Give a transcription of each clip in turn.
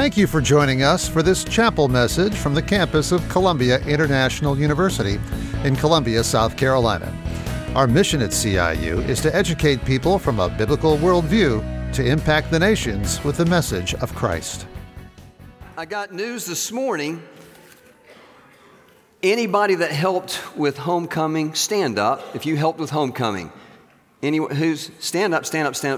Thank you for joining us for this chapel message from the campus of Columbia International University in Columbia, South Carolina. Our mission at CIU is to educate people from a biblical worldview to impact the nations with the message of Christ. I got news this morning. Anybody that helped with homecoming, stand up. If you helped with homecoming, anyone who's stand up.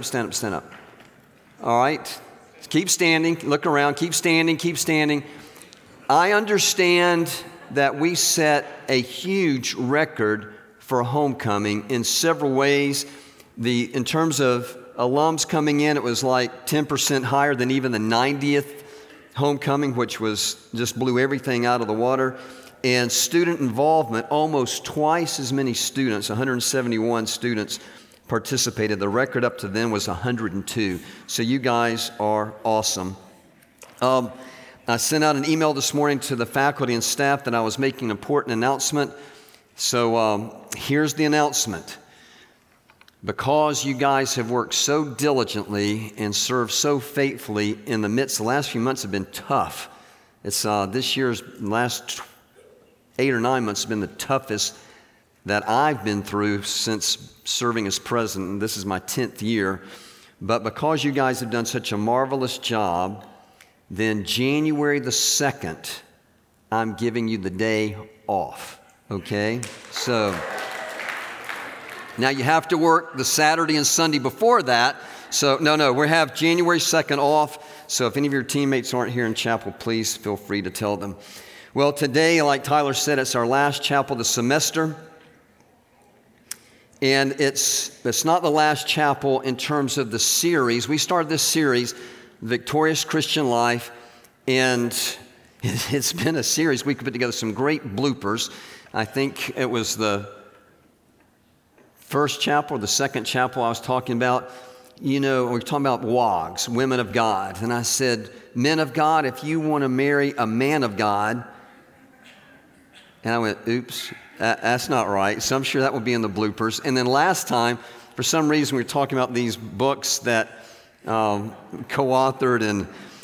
All right. Keep standing, look around, keep standing. I understand that we set a huge record for homecoming in several ways. In terms of alums coming in, it was like 10% higher than even the 90th homecoming, which just blew everything out of the water. And student involvement, almost twice as many students, 171 students participated. The record up to then was 102. So you guys are awesome. I sent out an email this morning to the faculty and staff that I was making an important announcement. So here's the announcement. Because you guys have worked so diligently and served so faithfully in the midst, the last few months have been tough. It's this year's last 8 or 9 months have been the toughest that I've been through since serving as president. This is my 10th year. But because you guys have done such a marvelous job, then January the 2nd, I'm giving you the day off, okay? So now you have to work the Saturday and Sunday before that. So no, we have January 2nd off. So if any of your teammates aren't here in chapel, please feel free to tell them. Well, today, like Tyler said, it's our last chapel of the semester. And it's not the last chapel in terms of the series. We started this series, Victorious Christian Life, and it's been a series. We could put together some great bloopers. I think it was the first chapel or the second chapel I was talking about. You know, we were talking about WOGs, women of God. And I said, men of God, if you want to marry a man of God. And I went, oops. That's not right. So I'm sure that will be in the bloopers. And then last time, for some reason, we were talking about these books that co-authored and,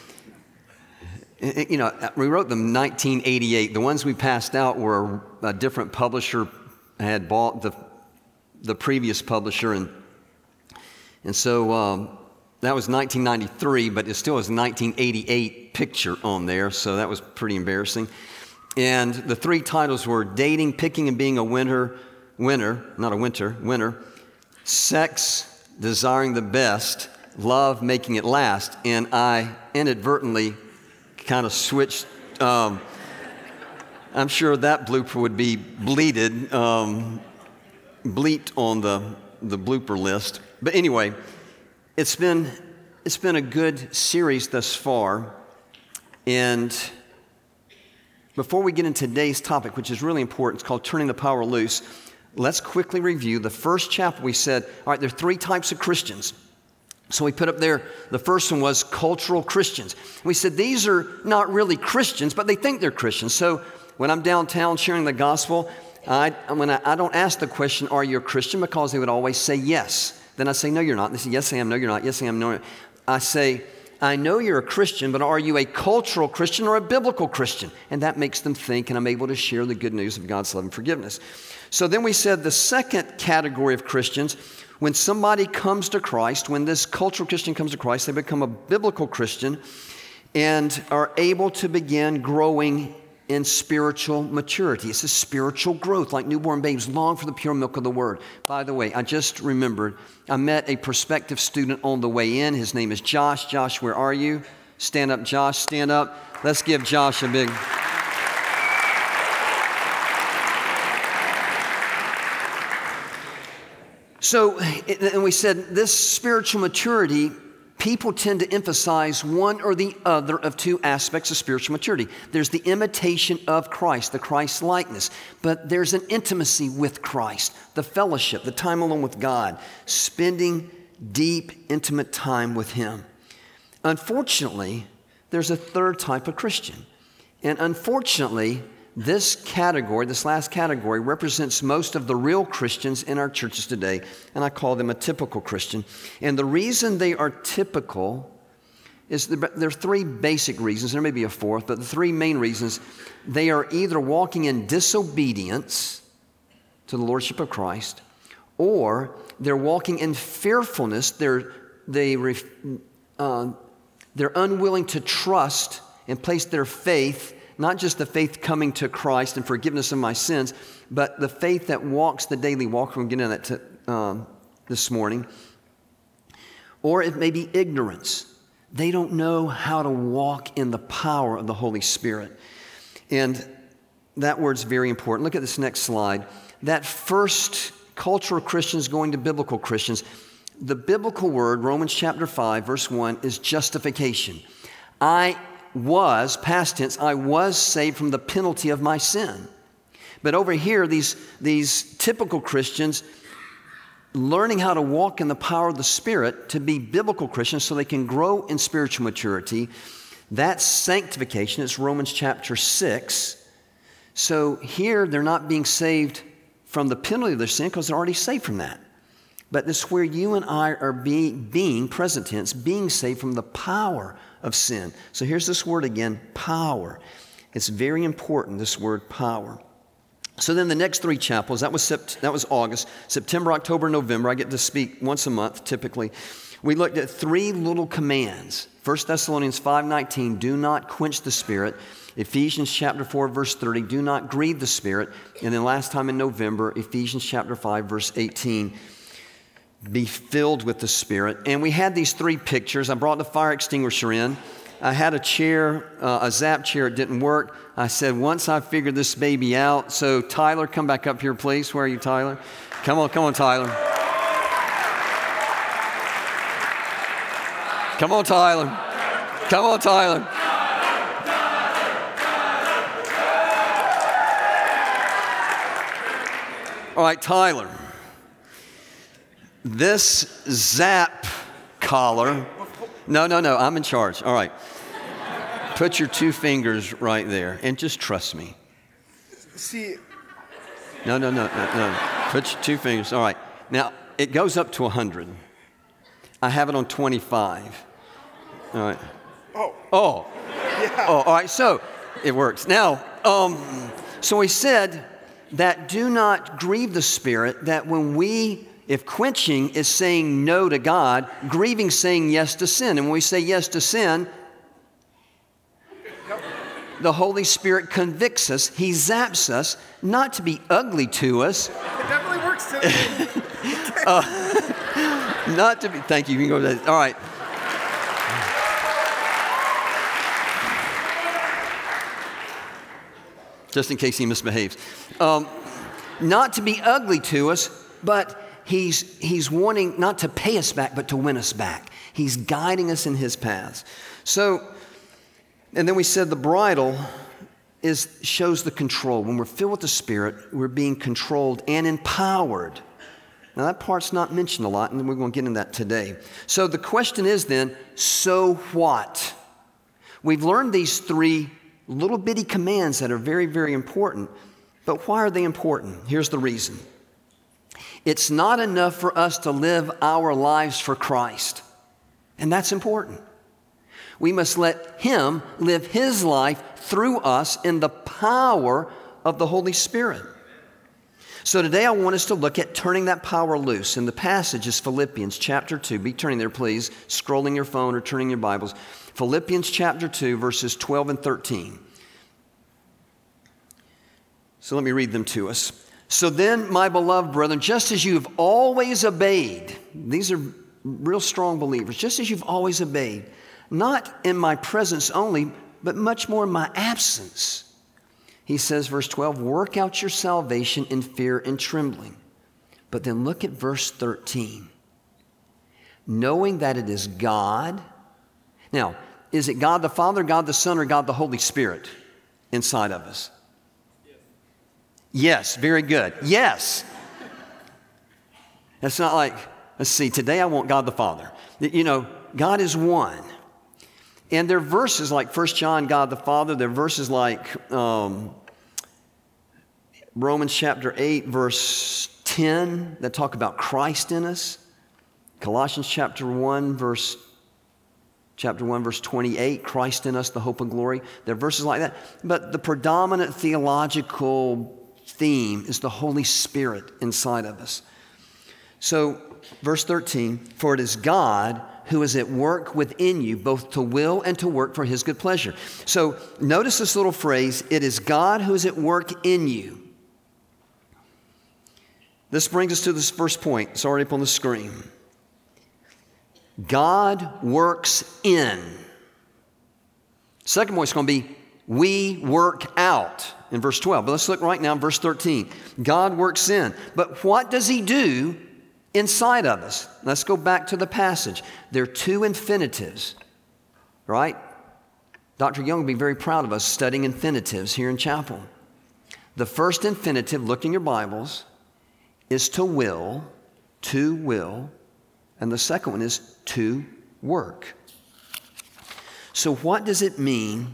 you know, we wrote them in 1988. The ones we passed out were a different publisher had bought the previous publisher. And so that was 1993, but it still was a 1988 picture on there. So that was pretty embarrassing. And the three titles were Dating, Picking and Being a Winner, Sex, Desiring the Best, Love, Making It Last. And I inadvertently kind of switched. I'm sure that blooper would be bleeped on the blooper list. But anyway, it's been a good series thus far. And before we get into today's topic, which is really important, it's called Turning the Power Loose, let's quickly review the first chapter. We said, all right, there are three types of Christians. So we put up there, the first one was cultural Christians. We said these are not really Christians, but they think they're Christians. So when I'm downtown sharing the gospel, I don't ask the question, are you a Christian? Because they would always say yes. Then I say, no, you're not. They say, yes, I am. No, you're not. Yes, I am. No, I say, I know you're a Christian, but are you a cultural Christian or a biblical Christian? And that makes them think, and I'm able to share the good news of God's love and forgiveness. So then we said the second category of Christians, when somebody comes to Christ, when this cultural Christian comes to Christ, they become a biblical Christian and are able to begin growing in spiritual maturity. It's a spiritual growth, like newborn babes long for the pure milk of the word. By the way, I just remembered, I met a prospective student on the way in. His name is Josh. Josh, where are you? Stand up, Josh, stand up. Let's give Josh a big... So, and we said this spiritual maturity, people tend to emphasize one or the other of two aspects of spiritual maturity. There's the imitation of Christ, the Christ likeness, but there's an intimacy with Christ, the fellowship, the time alone with God, spending deep, intimate time with Him. Unfortunately, there's a third type of Christian. And unfortunately, this category, this last category, represents most of the real Christians in our churches today, and I call them a typical Christian. And the reason they are typical there are three basic reasons. There may be a fourth, but the three main reasons, they are either walking in disobedience to the Lordship of Christ, or they're walking in fearfulness. They're unwilling to trust and place their faith, not just the faith coming to Christ and forgiveness of my sins, but the faith that walks the daily walk. We're getting into that this morning. Or it may be ignorance. They don't know how to walk in the power of the Holy Spirit. And that word's very important. Look at this next slide. That first cultural Christians going to biblical Christians, the biblical word, Romans chapter 5, verse 1, is justification. I was, past tense, I was saved from the penalty of my sin. But over here, these typical Christians learning how to walk in the power of the Spirit to be biblical Christians so they can grow in spiritual maturity. That's sanctification. It's Romans chapter 6. So here they're not being saved from the penalty of their sin because they're already saved from that. But this is where you and I are being present tense, being saved from the power of sin. So here's this word again, power. It's very important, this word power. So then the next three chapels, that was August, September, October, November. I get to speak once a month typically. We looked at three little commands. 1 Thessalonians 5:19, do not quench the Spirit. Ephesians chapter 4, verse 30, do not grieve the Spirit. And then last time in November, Ephesians chapter 5, verse 18, be filled with the Spirit. And we had these three pictures. I brought the fire extinguisher in. I had a chair, a Zap chair. It didn't work. I said, once I figured this baby out. So Tyler, come back up here, please. Where are you, Tyler? Come on, Tyler. Come on, Tyler. Come on, Tyler. All right, Tyler. This Zap collar. No, I'm in charge. All right. Put your two fingers right there and just trust me. See. No. Put your two fingers. All right. Now, it goes up to 100. I have it on 25. All right. Oh. Yeah. Oh, all right. So it works. Now, so he said that do not grieve the Spirit, that if quenching is saying no to God, grieving saying yes to sin. And when we say yes to sin, the Holy Spirit convicts us. He zaps us, not to be ugly to us. It definitely works today. Not to be, thank you, you can go to that. All right. Just in case he misbehaves. Not to be ugly to us, but He's wanting not to pay us back, but to win us back. He's guiding us in His paths. So, and then we said the bridle shows the control. When we're filled with the Spirit, we're being controlled and empowered. Now that part's not mentioned a lot, and we're going to get into that today. So the question is then, so what? We've learned these three little bitty commands that are very, very important. But why are they important? Here's the reason. It's not enough for us to live our lives for Christ. And that's important. We must let Him live His life through us in the power of the Holy Spirit. So today I want us to look at turning that power loose. And the passage is Philippians chapter 2. Be turning there, please, scrolling your phone or turning your Bibles. Philippians chapter 2, verses 12 and 13. So let me read them to us. So then, my beloved brethren, just as you have always obeyed, these are real strong believers, just as you've always obeyed, not in my presence only, but much more in my absence. He says, verse 12, work out your salvation in fear and trembling. But then look at verse 13. Knowing that it is God. Now, is it God the Father, God the Son, or God the Holy Spirit inside of us? Yes, very good. Yes. It's not like, let's see, today I want God the Father. You know, God is one. And there are verses like 1 John, God the Father. There are verses like Romans chapter 8, verse 10 that talk about Christ in us. Colossians chapter 1, verse chapter 1, verse 28, Christ in us, the hope of glory. There are verses like that. But the predominant theological theme is the Holy Spirit inside of us. So, verse 13, for it is God who is at work within you, both to will and to work for his good pleasure. So, notice this little phrase, it is God who is at work in you. This brings us to this first point. It's already up on the screen. God works in. Second point is going to be, we work out in verse 12. But let's look right now in verse 13. God works in. But what does he do inside of us? Let's go back to the passage. There are two infinitives, right? Dr. Young will be very proud of us studying infinitives here in chapel. The first infinitive, look in your Bibles, is to will, and the second one is to work. So what does it mean?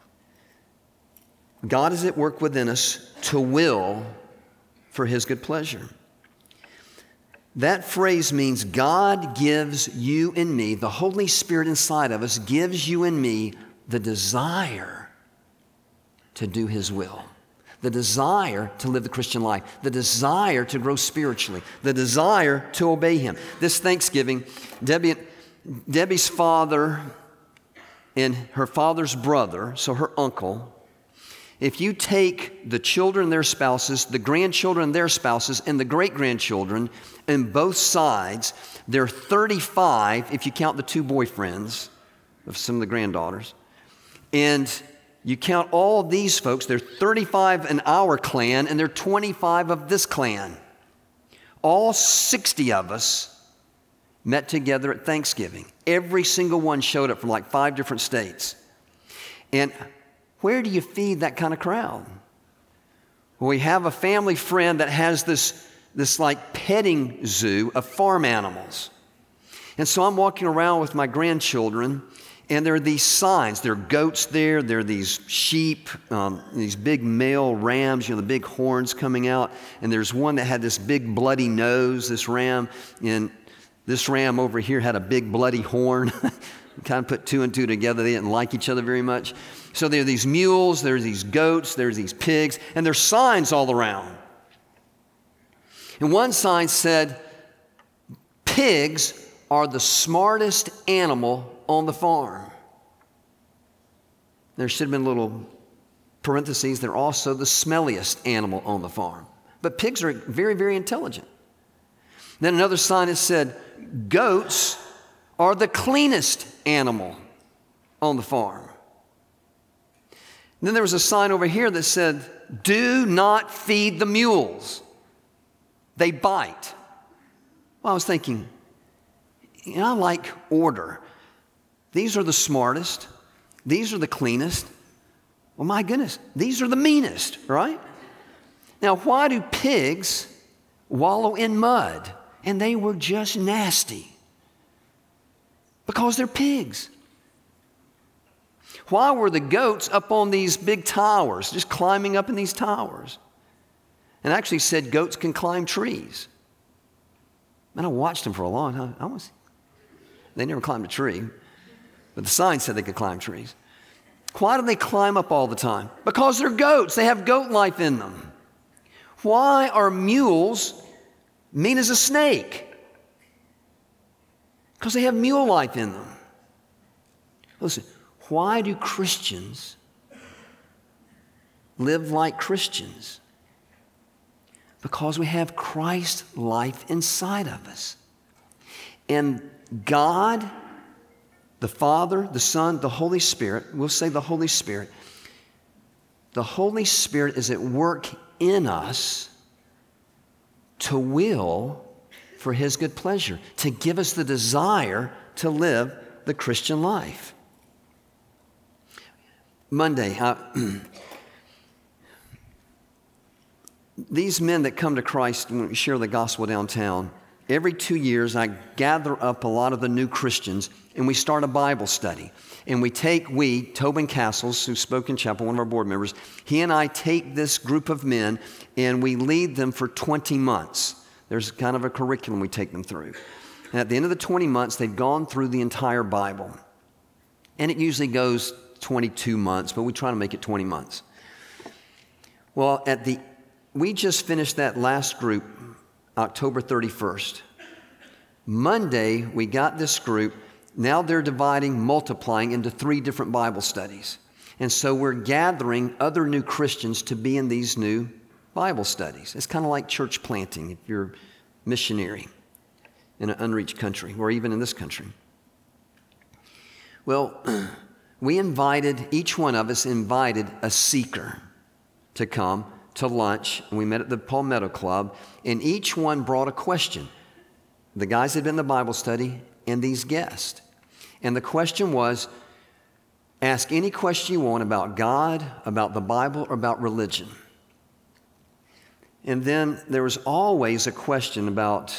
God is at work within us to will for his good pleasure. That phrase means God gives you and me, the Holy Spirit inside of us gives you and me the desire to do his will. The desire to live the Christian life, the desire to grow spiritually, the desire to obey him. This Thanksgiving, Debbie's father and her father's brother, so her uncle, if you take the children, their spouses, the grandchildren, their spouses, and the great-grandchildren, and both sides, there are 35, if you count the two boyfriends of some of the granddaughters, and you count all of these folks, there are 35 in our clan, and there are 25 of this clan. All 60 of us met together at Thanksgiving. Every single one showed up from like 5 different states. And where do you feed that kind of crowd? Well, we have a family friend that has this like petting zoo of farm animals. And so I'm walking around with my grandchildren, and there are these signs. There are goats there. There are these sheep, these big male rams, the big horns coming out. And there's one that had this big bloody nose, this ram. And this ram over here had a big bloody horn. Kind of put 2 and 2 together. They didn't like each other very much. So there are these mules, there's these goats, there's these pigs, and there's signs all around. And one sign said, pigs are the smartest animal on the farm. There should have been little parentheses, they're also the smelliest animal on the farm. But pigs are very, very intelligent. Then another sign that said, goats are the cleanest animal on the farm. And then there was a sign over here that said, do not feed the mules. They bite. Well, I was thinking, I like order. These are the smartest. These are the cleanest. Well, my goodness, these are the meanest, right? Now, why do pigs wallow in mud? And they were just nasty. Because they're pigs. Why were the goats up on these big towers, just climbing up in these towers? And actually said goats can climb trees. And I watched them for a long time. They never climbed a tree, but the sign said they could climb trees. Why do they climb up all the time? Because they're goats. They have goat life in them. Why are mules mean as a snake? Because they have mule life in them. Listen, why do Christians live like Christians? Because we have Christ's life inside of us. And God, the Father, the Son, the Holy Spirit, we'll say the Holy Spirit is at work in us to will for his good pleasure, to give us the desire to live the Christian life. Monday, these men that come to Christ when we share the gospel downtown, every 2 years I gather up a lot of the new Christians and we start a Bible study. And Tobin Castles, who spoke in chapel, one of our board members, he and I take this group of men and we lead them for 20 months. There's kind of a curriculum we take them through. And at the end of the 20 months, they've gone through the entire Bible. And it usually goes 22 months, but we try to make it 20 months. Well, we just finished that last group October 31st. Monday, we got this group. Now they're dividing, multiplying into 3 different Bible studies. And so we're gathering other new Christians to be in these new Bible studies. It's kind of like church planting if you're a missionary in an unreached country, or even in this country. Well, each one of us invited a seeker to come to lunch, and we met at the Palmetto Club, and each one brought a question. The guys had been in the Bible study, and these guests. And the question was, ask any question you want about God, about the Bible, or about religion. And then there was always a question about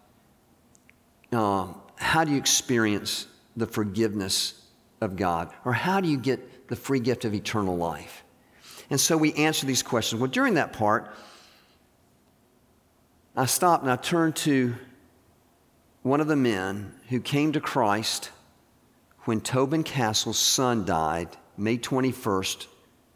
how do you experience the forgiveness of God, or how do you get the free gift of eternal life? And so we answered these questions. Well, during that part, I stopped and I turned to one of the men who came to Christ when Tobin Castle's son died, May 21st,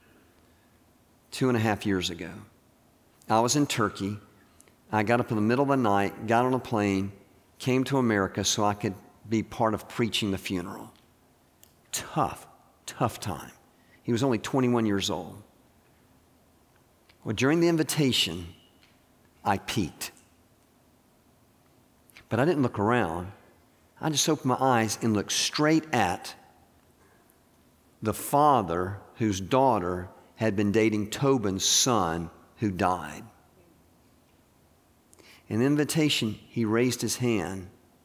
2.5 years ago. I was in Turkey. I got up in the middle of the night, got on a plane, came to America so I could be part of preaching the funeral. Tough time. He was only 21 years old. Well, during the invitation, I peeked. But I didn't look around. I just opened my eyes and looked straight at the father whose daughter had been dating Tobin's son who died. In the invitation, he raised his hand.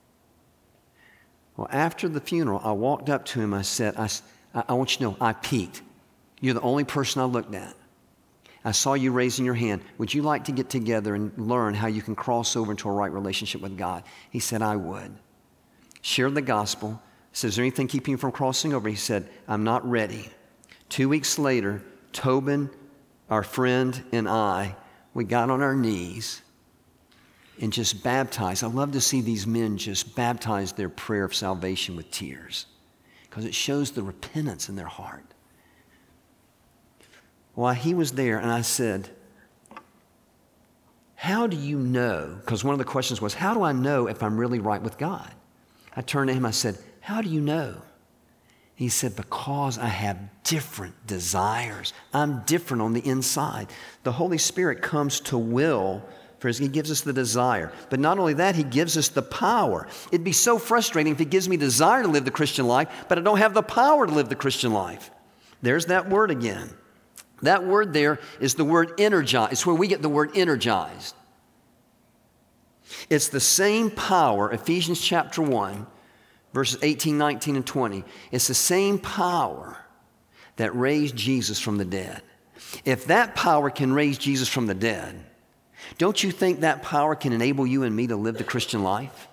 Well, after the funeral, I walked up to him. I said, I want you to know, I peeked. You're the only person I looked at. I saw you raising your hand. Would you like to get together and learn how you can cross over into a right relationship with God? He said, I would. Shared the gospel. Said, is there anything keeping you from crossing over? He said, I'm not ready. 2 weeks later, Tobin, our friend, and I, we got on our knees and just baptized. I love to see these men just baptize their prayer of salvation with tears because it shows the repentance in their heart. Well, he was there, and I said, how do you know? Because one of the questions was, how do I know if I'm really right with God? I turned to him, I said, how do you know? He said, because I have different desires. I'm different on the inside. The Holy Spirit comes to will for us. He gives us the desire. But not only that, He gives us the power. It'd be so frustrating if He gives me desire to live the Christian life, but I don't have the power to live the Christian life. There's that word again. That word there is the word energize. It's where we get the word energized. It's the same power, Ephesians chapter 1, verses 18, 19, and 20. It's the same power that raised Jesus from the dead. If that power can raise Jesus from the dead, don't you think that power can enable you and me to live the Christian life?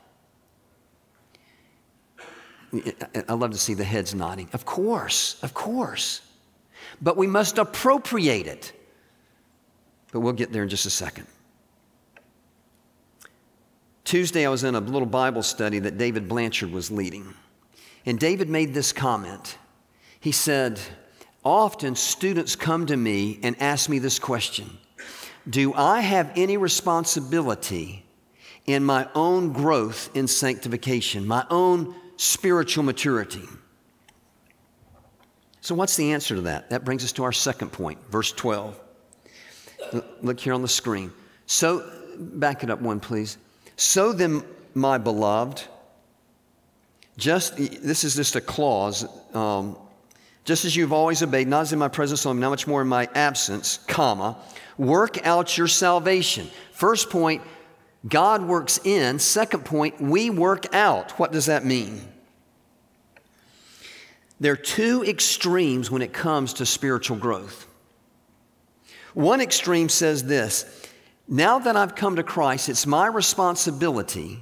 I love to see the heads nodding. Of course, of course. But we must appropriate it. But we'll get there in just a second. Tuesday, I was in a little Bible study that David Blanchard was leading. And David made this comment. He said, often students come to me and ask me this question. Do I have any responsibility in my own growth in sanctification, my own spiritual maturity? So what's the answer to that? That brings us to our second point, verse 12. Look here on the screen. So, back it up one, please. So then, my beloved, this is just a clause, just as you've always obeyed, not as in my presence only, not much more in my absence, comma, work out your salvation. First point, God works in. Second point, we work out. What does that mean? There are two extremes when it comes to spiritual growth. One extreme says this, now that I've come to Christ, it's my responsibility,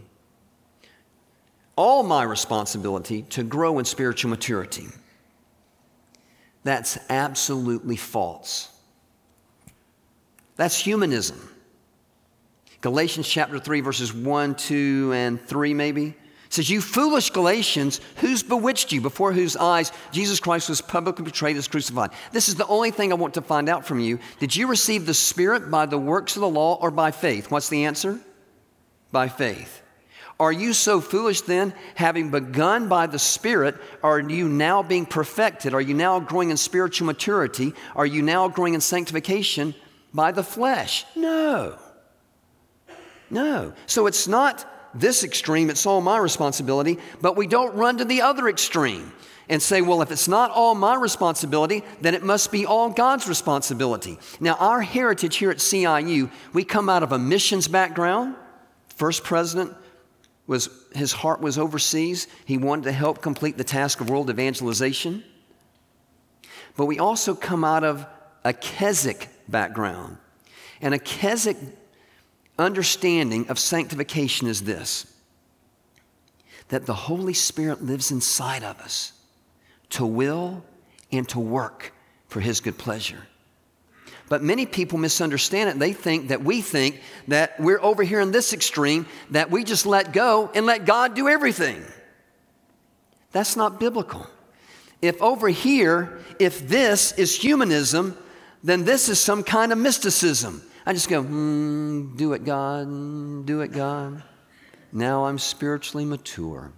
all my responsibility, to grow in spiritual maturity. That's absolutely false. That's humanism. Galatians chapter 3, verses 1, 2, and 3 maybe. It says, you foolish Galatians, who's bewitched you, before whose eyes Jesus Christ was publicly betrayed as crucified? This is the only thing I want to find out from you. Did you receive the Spirit by the works of the law or by faith? What's the answer? By faith. Are you so foolish then, having begun by the Spirit, are you now being perfected? Are you now growing in spiritual maturity? Are you now growing in sanctification by the flesh? No. No. So it's not this extreme, it's all my responsibility, but we don't run to the other extreme and say, well, if it's not all my responsibility, then it must be all God's responsibility. Now, our heritage here at CIU, we come out of a missions background. First president, his heart was overseas. He wanted to help complete the task of world evangelization. But we also come out of a Keswick background. And a Keswick understanding of sanctification is this, that the Holy Spirit lives inside of us to will and to work for His good pleasure. But many people misunderstand it. They think that we're over here in this extreme, that we just let go and let God do everything. That's not biblical. If over here, if this is humanism, then this is some kind of mysticism. I just go, do it, God, do it, God. Now I'm spiritually mature.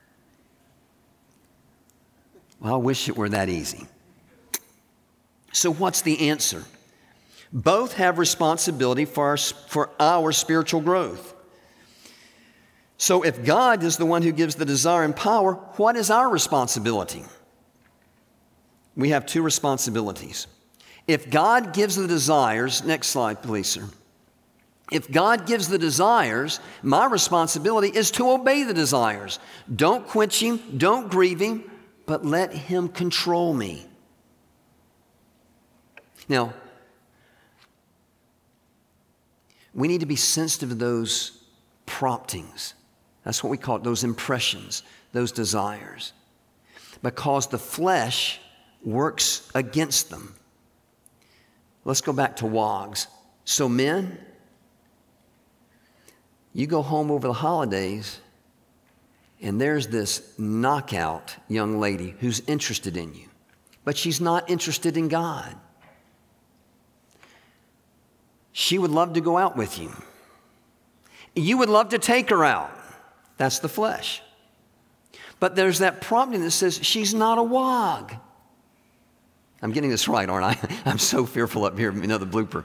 Well, I wish it were that easy. So what's the answer? Both have responsibility for our spiritual growth. So if God is the one who gives the desire and power, what is our responsibility? We have two responsibilities. If God gives the desires, next slide, please, sir. If God gives the desires, my responsibility is to obey the desires. Don't quench Him, don't grieve Him, but let Him control me. Now, we need to be sensitive to those promptings. That's what we call it, those impressions, those desires. Because the flesh works against them. Let's go back to WOGs. So men, you go home over the holidays and there's this knockout young lady who's interested in you, but she's not interested in God. She would love to go out with you. You would love to take her out. That's the flesh. But there's that prompting that says she's not a WOG. I'm getting this right, aren't I? I'm so fearful up here, another blooper.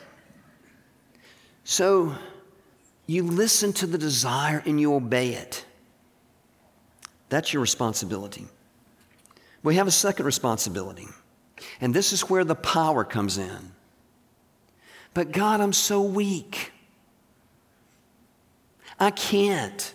So you listen to the desire and you obey it. That's your responsibility. We have a second responsibility, and this is where the power comes in. But God, I'm so weak. I can't.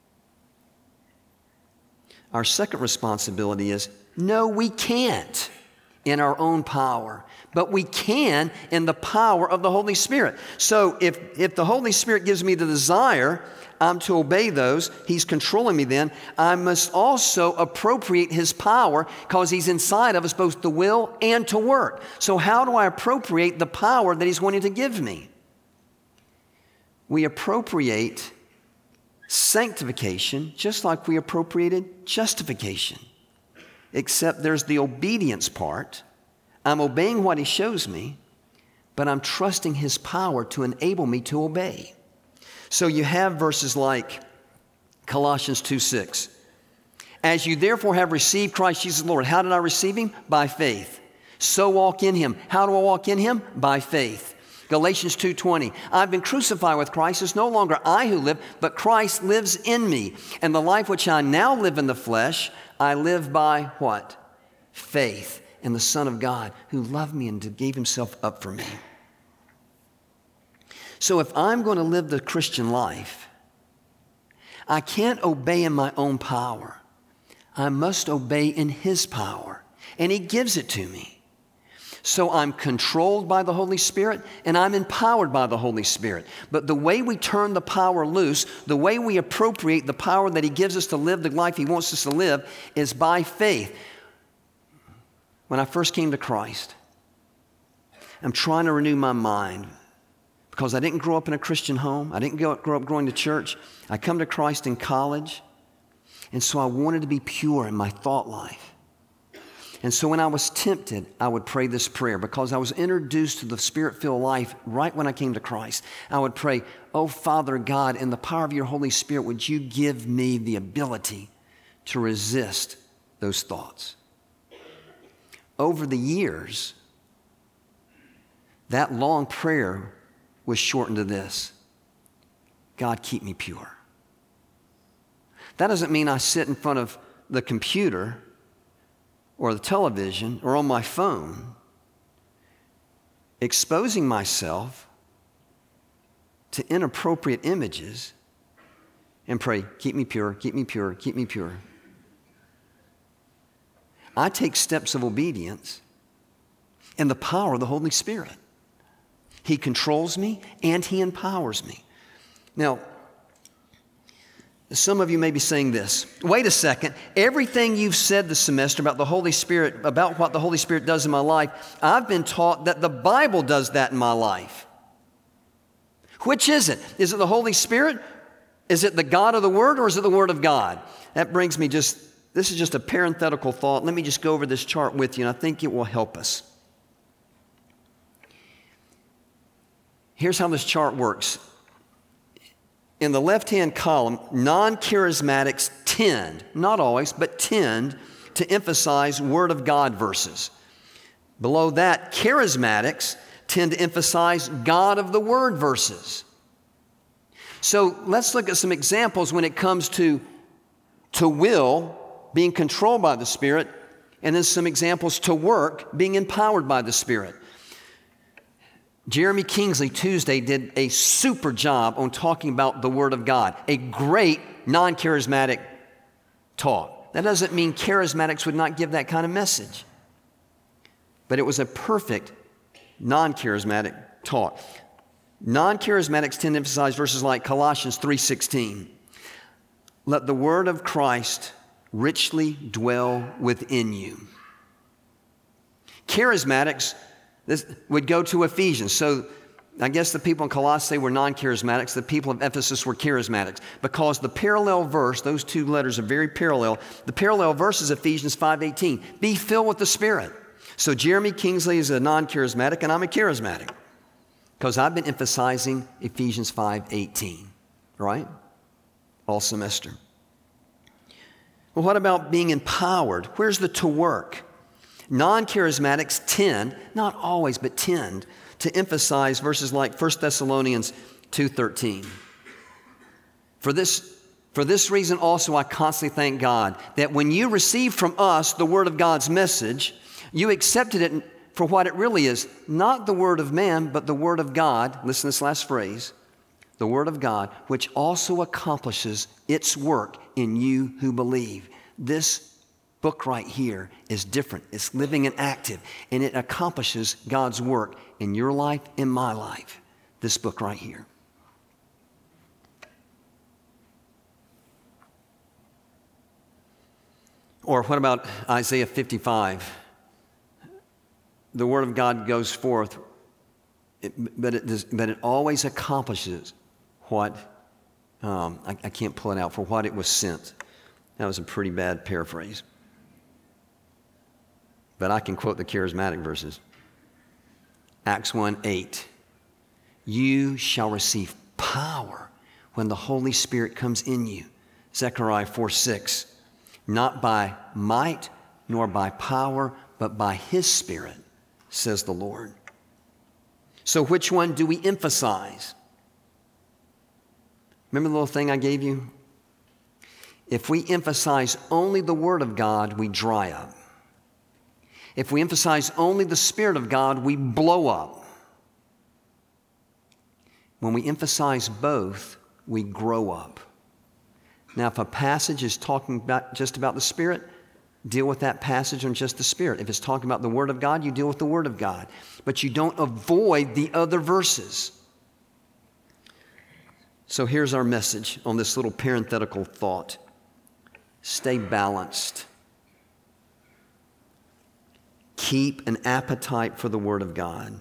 Our second responsibility is, no, we can't in our own power, but we can in the power of the Holy Spirit. So if the Holy Spirit gives me the desire, I'm to obey those. He's controlling me then. I must also appropriate His power because He's inside of us both to will and to work. So how do I appropriate the power that He's wanting to give me? We appropriate sanctification just like we appropriated justification. Except there's the obedience part. I'm obeying what He shows me, but I'm trusting His power to enable me to obey. So you have verses like Colossians 2:6. As you therefore have received Christ Jesus Lord. How did I receive Him? By faith. So walk in Him. How do I walk in Him? By faith. Galatians 2:20. I've been crucified with Christ. It's no longer I who live, but Christ lives in me. And the life which I now live in the flesh, I live by what? Faith in the Son of God who loved me and gave Himself up for me. So if I'm going to live the Christian life, I can't obey in my own power. I must obey in His power. And He gives it to me. So I'm controlled by the Holy Spirit and I'm empowered by the Holy Spirit. But the way we turn the power loose, the way we appropriate the power that He gives us to live the life He wants us to live is by faith. When I first came to Christ, I'm trying to renew my mind because I didn't grow up in a Christian home. I didn't grow up going to church. I come to Christ in college And so I wanted to be pure in my thought life. And so when I was tempted, I would pray this prayer because I was introduced to the Spirit-filled life right when I came to Christ. I would pray, oh, Father God, in the power of your Holy Spirit, would you give me the ability to resist those thoughts? Over the years, that long prayer was shortened to this: God, keep me pure. That doesn't mean I sit in front of the computer or the television or on my phone exposing myself to inappropriate images and pray, keep me pure, keep me pure, keep me pure. I take steps of obedience in the power of the Holy Spirit. He controls me and He empowers me. Now, some of you may be saying this: wait a second, everything you've said this semester about the Holy Spirit, about what the Holy Spirit does in my life, I've been taught that the Bible does that in my life. Which is it? Is it the Holy Spirit? Is it the God of the Word, or is it the Word of God? That brings me this is just a parenthetical thought. Let me just go over this chart with you, and I think it will help us. Here's how this chart works. In the left-hand column, non-charismatics tend, not always, but tend to emphasize Word of God verses. Below that, charismatics tend to emphasize God of the Word verses. So let's look at some examples when it comes to will, being controlled by the Spirit, and then some examples to work, being empowered by the Spirit. Jeremy Kingsley Tuesday did a super job on talking about the Word of God, a great non-charismatic talk. That doesn't mean charismatics would not give that kind of message, but it was a perfect non-charismatic talk. Non-charismatics tend to emphasize verses like Colossians 3:16. Let the word of Christ richly dwell within you. Charismatics, this would go to Ephesians. So I guess the people in Colossae were non-charismatics. The people of Ephesus were charismatics, because the parallel verse, those two letters are very parallel. The parallel verse is Ephesians 5:18. Be filled with the Spirit. So Jeremy Kingsley is a non-charismatic and I'm a charismatic, because I've been emphasizing Ephesians 5:18, right? All semester. Well, what about being empowered? Where's the to work? Non-charismatics tend, not always, but tend to emphasize verses like 1 Thessalonians 2:13. For this reason also I constantly thank God that when you received from us the word of God's message, you accepted it for what it really is, not the word of man, but the word of God. Listen to this last phrase: the word of God, which also accomplishes its work in you who believe. This book right here is different. It's living and active, and it accomplishes God's work in your life, in my life. This book right here. Or what about Isaiah 55? The word of God goes forth, but it always accomplishes what, I can't pull it out, for what it was sent. That was a pretty bad paraphrase. But I can quote the charismatic verses. Acts 1:8. You shall receive power when the Holy Spirit comes in you. Zechariah 4:6. Not by might nor by power, but by His Spirit, says the Lord. So which one do we emphasize? Remember the little thing I gave you? If we emphasize only the Word of God, we dry up. If we emphasize only the Spirit of God, we blow up. When we emphasize both, we grow up. Now, if a passage is talking about just about the Spirit, deal with that passage on just the Spirit. If it's talking about the Word of God, you deal with the Word of God. But you don't avoid the other verses. So here's our message on this little parenthetical thought. Stay balanced. Keep an appetite for the Word of God,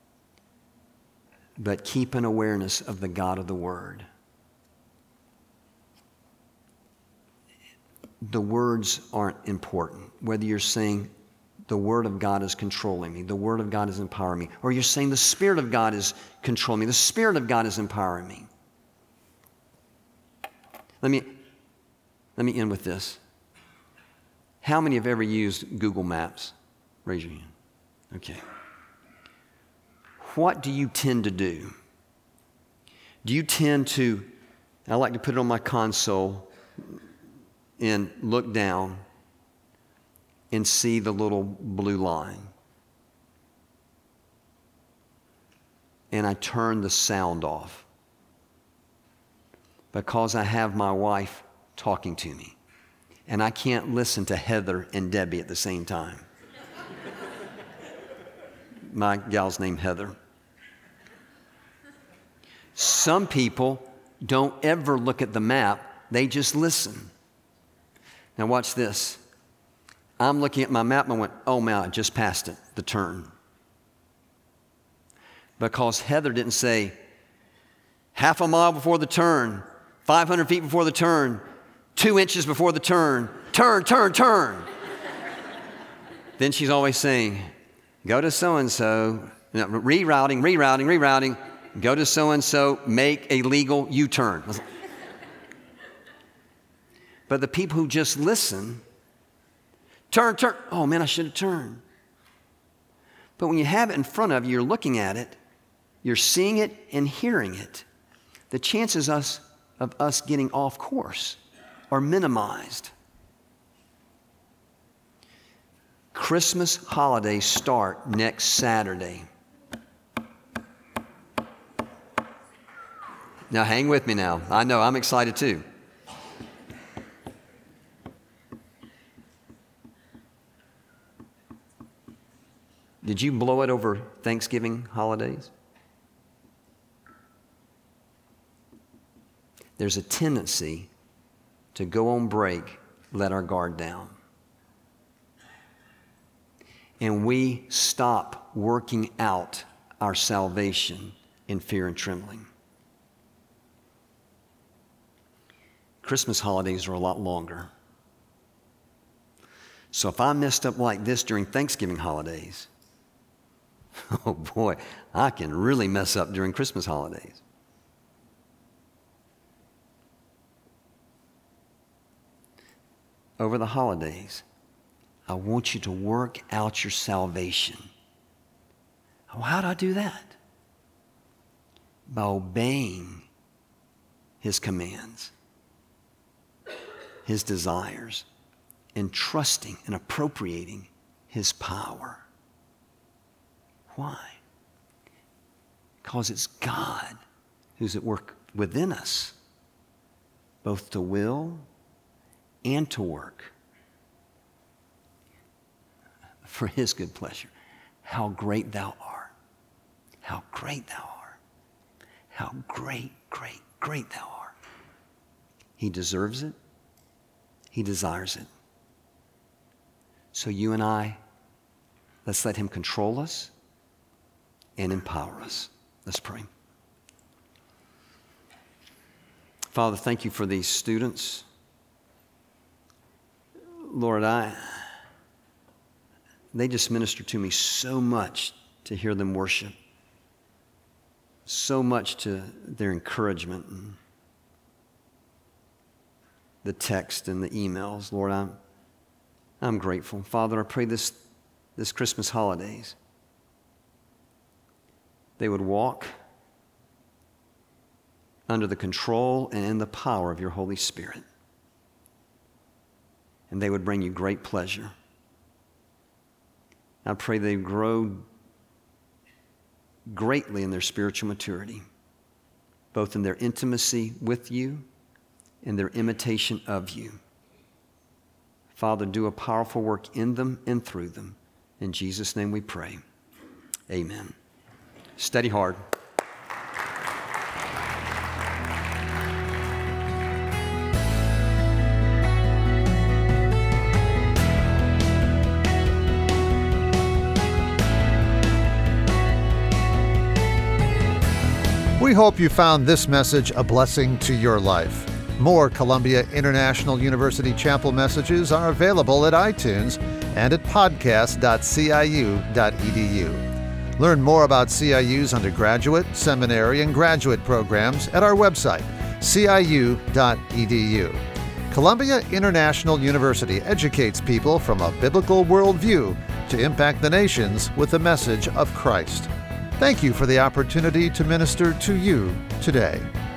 but keep an awareness of the God of the Word. the words aren't important. Whether you're saying the Word of God is controlling me, the Word of God is empowering me, or you're saying the Spirit of God is controlling me, the Spirit of God is empowering me. Let me end with this. How many have ever used Google Maps? Raise your hand. Okay. What do you tend to do? Do you tend to, I like to put it on my console and look down and see the little blue line. And I turn the sound off because I have my wife talking to me. And I can't listen to Heather and Debbie at the same time. My gal's named Heather. Some people don't ever look at the map, they just listen. Now watch this. I'm looking at my map and I went, oh man, I just passed it, the turn. Because Heather didn't say, half a mile before the turn, 500 feet before the turn, 2 inches before the turn, turn, turn, turn. Then she's always saying, go to so-and-so, rerouting, go to so-and-so, make a legal U-turn. But the people who just listen, turn, oh man, I should have turned. But when you have it in front of you, you're looking at it, you're seeing it and hearing it, the chances of us getting off course are minimized. Christmas holidays start next Saturday. Now hang with me now. I know, I'm excited too. Did you blow it over Thanksgiving holidays? There's a tendency to go on break, let our guard down. And we stop working out our salvation in fear and trembling. Christmas holidays are a lot longer. So if I messed up like this during Thanksgiving holidays, oh boy, I can really mess up during Christmas holidays. Over the holidays, I want you to work out your salvation. Well, how do I do that? By obeying His commands, His desires, and trusting and appropriating His power. Why? Because it's God who's at work within us, both to will and to work for His good pleasure. How great Thou art. How great Thou art. How great, great, great Thou art. He deserves it. He desires it. So you and I, let's let Him control us and empower us. Let's pray. Father, thank You for these students. Lord, they just minister to me so much to hear them worship, so much to their encouragement, and the text and the emails. Lord, I'm grateful. Father, I pray this Christmas holidays, they would walk under the control and in the power of Your Holy Spirit. And they would bring You great pleasure. I pray they grow greatly in their spiritual maturity, both in their intimacy with You and their imitation of You. Father, do a powerful work in them and through them. In Jesus' name we pray. Amen. Study hard. We hope you found this message a blessing to your life. More Columbia International University Chapel messages are available at iTunes and at podcast.ciu.edu. Learn more about CIU's undergraduate, seminary, and graduate programs at our website, ciu.edu. Columbia International University educates people from a biblical worldview to impact the nations with the message of Christ. Thank you for the opportunity to minister to you today.